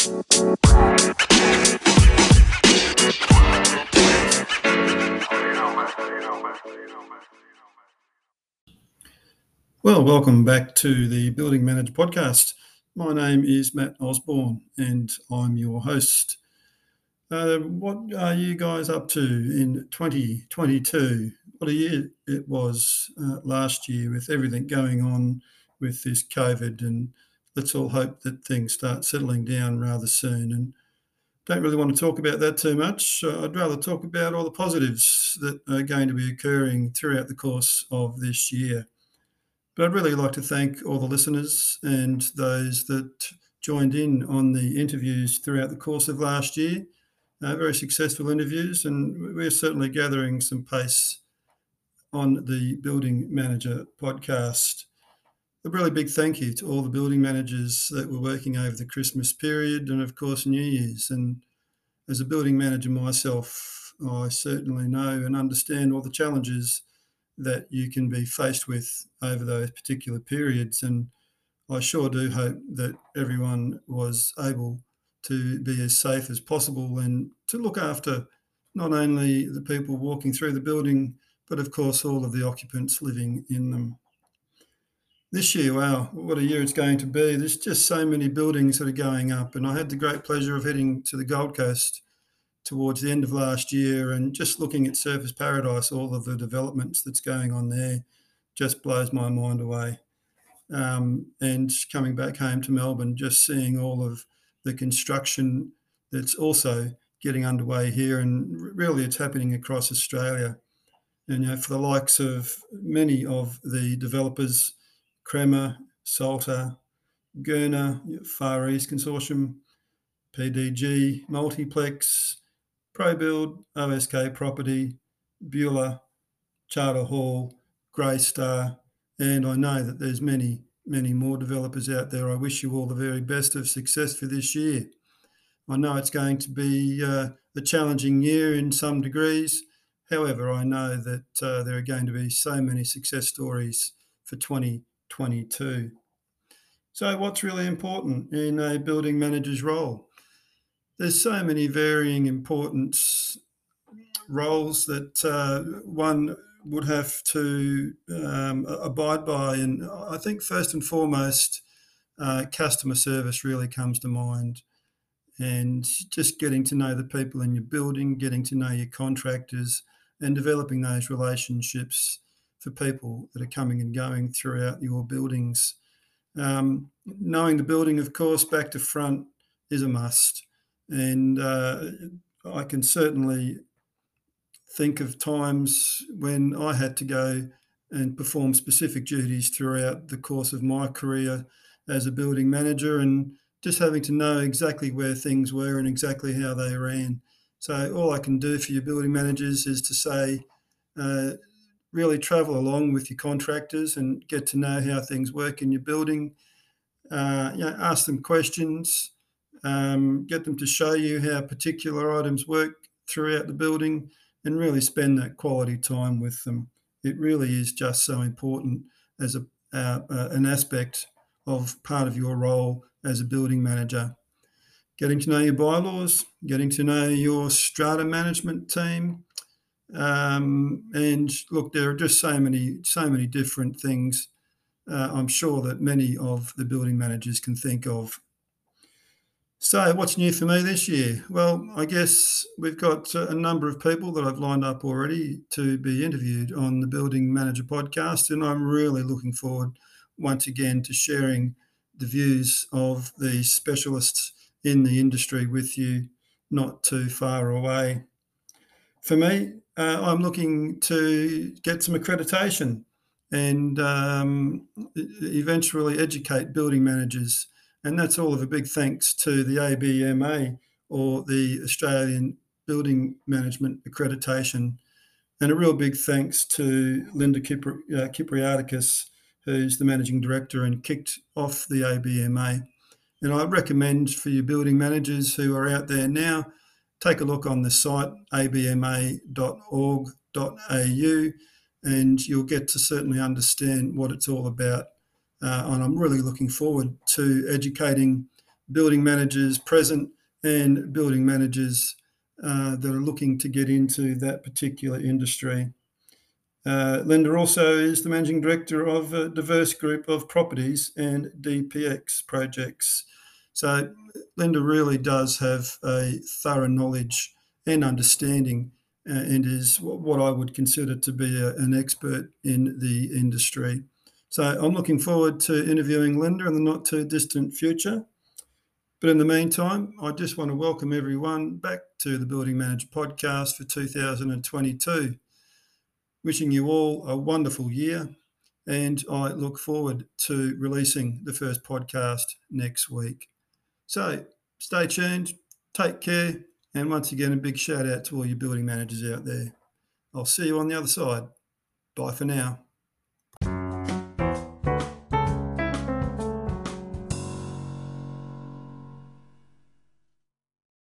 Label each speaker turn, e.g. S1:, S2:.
S1: Well, welcome back to the Building Manager podcast. My name is Matt Osborne and I'm your host. What are you guys up to in 2022? What a year it was last year with everything going on with this COVID, and let's all hope that things start settling down rather soon. And don't really want to talk about that too much. I'd rather talk about all the positives that are going to be occurring throughout the course of this year. But I'd really like to thank all the listeners and those that joined in on the interviews throughout the course of last year. Very successful interviews, and we're certainly gathering some pace on the Building Manager podcast. A really big thank you to all the building managers that were working over the Christmas period and, of course, New Year's. And as a building manager myself, I certainly know and understand all the challenges that you can be faced with over those particular periods. And I sure do hope that everyone was able to be as safe as possible and to look after not only the people walking through the building, but of course all of the occupants living in them. This year, wow, what a year it's going to be. There's just so many buildings that are going up, and I had the great pleasure of heading to the Gold Coast towards the end of last year and just looking at Surfers Paradise, all of the developments that's going on there just blows my mind away. And coming back home to Melbourne, just seeing all of the construction that's also getting underway here, and really it's happening across Australia. And for the likes of many of the developers, Crema, Salter, Gurner, Far East Consortium, PDG, Multiplex, ProBuild, OSK Property, Beulah, Charter Hall, Greystar, and I know that there's many more developers out there. I wish you all the very best of success for this year. I know it's going to be a challenging year in some degrees. However, I know that there are going to be so many success stories for 2022. So what's really important in a building manager's role? There's so many varying importance roles that one would have to abide by. And I think first and foremost, customer service really comes to mind. And just getting to know the people in your building, getting to know your contractors, and developing those relationships for people that are coming and going throughout your buildings. Knowing the building, of course, back to front is a must. And I can certainly think of times when I had to go and perform specific duties throughout the course of my career as a building manager, and just having to know exactly where things were and exactly how they ran. So all I can do for your building managers is to say, really travel along with your contractors and get to know how things work in your building. Ask them questions, get them to show you how particular items work throughout the building, and really spend that quality time with them. It really is just so important as an aspect of part of your role as a building manager. Getting to know your bylaws, getting to know your strata management team. And look, there are just so many different things I'm sure that many of the building managers can think of. So what's new for me this year? Well, I guess we've got a number of people that I've lined up already to be interviewed on the Building Manager podcast, and I'm really looking forward once again to sharing the views of the specialists in the industry with you not too far away. For me, I'm looking to get some accreditation and eventually educate building managers. And that's all of a big thanks to the ABMA, or the Australian Building Management Accreditation. And a real big thanks to Linda Kypriatikis, who's the Managing Director and kicked off the ABMA. And I recommend for your building managers who are out there now, take a look on the site abma.org.au, and you'll get to certainly understand what it's all about. And I'm really looking forward to educating building managers present and building managers that are looking to get into that particular industry. Linda also is the managing director of a diverse group of properties and DPX projects. So Linda really does have a thorough knowledge and understanding and is what I would consider to be an expert in the industry. So I'm looking forward to interviewing Linda in the not too distant future. But in the meantime, I just want to welcome everyone back to the Building Manager podcast for 2022. Wishing you all a wonderful year, and I look forward to releasing the first podcast next week. So stay tuned, take care, and once again, a big shout out to all you building managers out there. I'll see you on the other side. Bye for now.